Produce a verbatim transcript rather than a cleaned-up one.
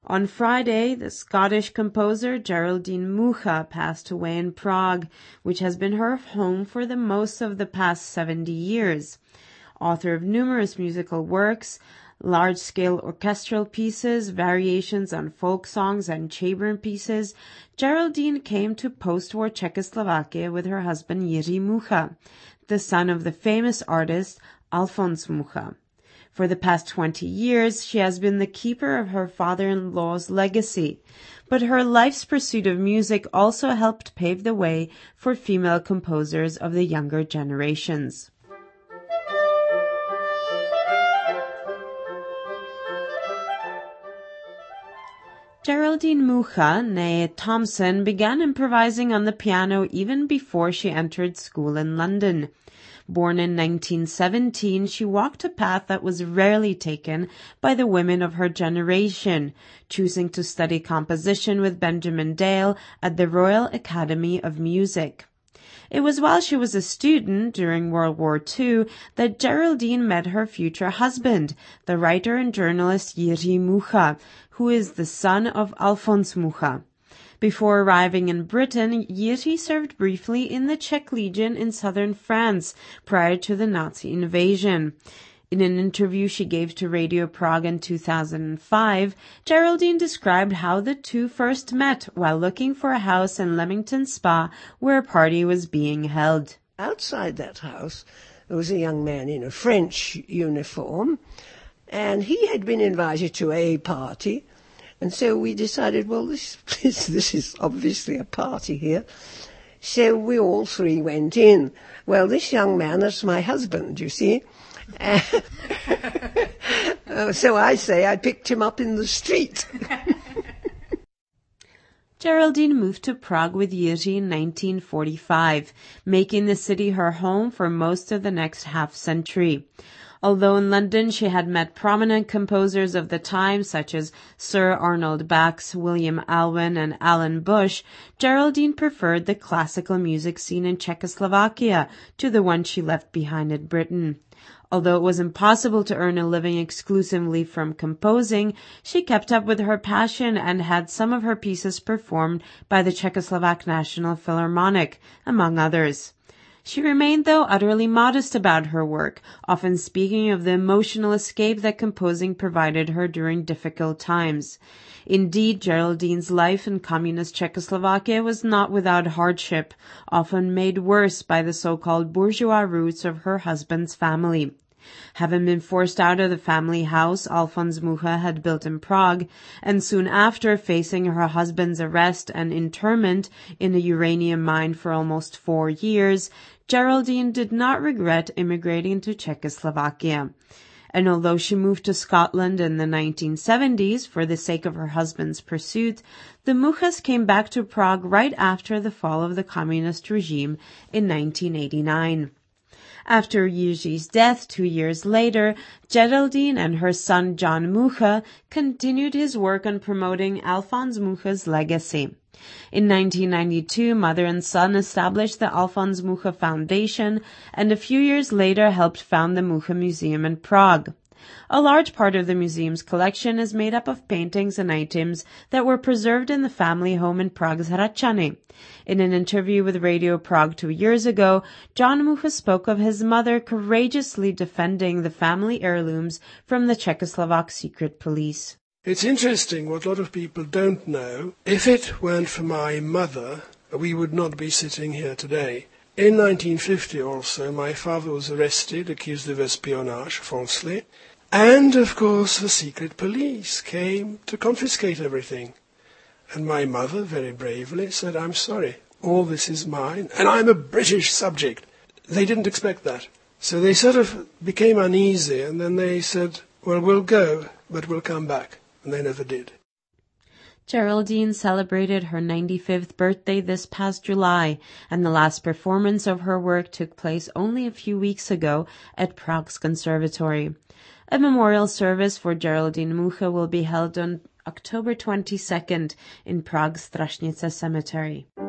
On Friday, the Scottish composer Geraldine Mucha passed away in Prague, which has been her home for the most of the past seventy years. Author of numerous musical works, large-scale orchestral pieces, variations on folk songs, and chamber pieces, Geraldine came to post-war Czechoslovakia with her husband Jiří Mucha, the son of the famous artist Alfons Mucha. For the past twenty years, she has been the keeper of her father-in-law's legacy, but her life's pursuit of music also helped pave the way for female composers of the younger generations. Geraldine Mucha, née Thompson, began improvising on the piano even before she entered school in London. Born in nineteen seventeen, she walked a path that was rarely taken by the women of her generation, choosing to study composition with Benjamin Dale at the Royal Academy of Music. It was while she was a student during World War Two that Geraldine met her future husband, the writer and journalist Jiří Mucha, who is the son of Alfons Mucha. Before arriving in Britain, Jiří served briefly in the Czech Legion in southern France prior to the Nazi invasion. In an interview she gave to Radio Prague in two thousand five, Geraldine described how the two first met while looking for a house in Leamington Spa where a party was being held. Outside that house, there was a young man in a French uniform, and he had been invited to a party. And so we decided, well, this, this this is obviously a party here. So we all three went in. Well, this young man, that's my husband, you see. uh, so I say I picked him up in the street. Geraldine moved to Prague with Jiří in nineteen forty-five, making the city her home for most of the next half-century. Although in London she had met prominent composers of the time such as Sir Arnold Bax, William Alwyn, and Alan Bush, Geraldine preferred the classical music scene in Czechoslovakia to the one she left behind in Britain. Although it was impossible to earn a living exclusively from composing, she kept up with her passion and had some of her pieces performed by the Czechoslovak National Philharmonic, among others. She remained, though, utterly modest about her work, often speaking of the emotional escape that composing provided her during difficult times. Indeed, Geraldine's life in communist Czechoslovakia was not without hardship, often made worse by the so-called bourgeois roots of her husband's family. Having been forced out of the family house Alfons Mucha had built in Prague, and soon after facing her husband's arrest and internment in a uranium mine for almost four years, Geraldine did not regret immigrating to Czechoslovakia. And although she moved to Scotland in the nineteen seventies for the sake of her husband's pursuit, the Muchas came back to Prague right after the fall of the communist regime in nineteen eighty-nine. After Jiří's death two years later, Geraldine and her son John Mucha continued his work on promoting Alfons Mucha's legacy. In nineteen ninety-two, mother and son established the Alfons Mucha Foundation, and a few years later helped found the Mucha Museum in Prague. A large part of the museum's collection is made up of paintings and items that were preserved in the family home in Prague's Hradčany. In an interview with Radio Prague two years ago, John Mucha spoke of his mother courageously defending the family heirlooms from the Czechoslovak secret police. It's interesting what a lot of people don't know. If it weren't for my mother, we would not be sitting here today. In nineteen fifty also, my father was arrested, accused of espionage, falsely. And, of course, the secret police came to confiscate everything. And my mother, very bravely, said, I'm sorry, all this is mine, and I'm a British subject. They didn't expect that. So they sort of became uneasy, and then they said, well, we'll go, but we'll come back. And they never did. Geraldine celebrated her ninety-fifth birthday this past July, and the last performance of her work took place only a few weeks ago at Prague's Conservatory. A memorial service for Geraldine Mucha will be held on October twenty-second in Prague's Strašnice Cemetery.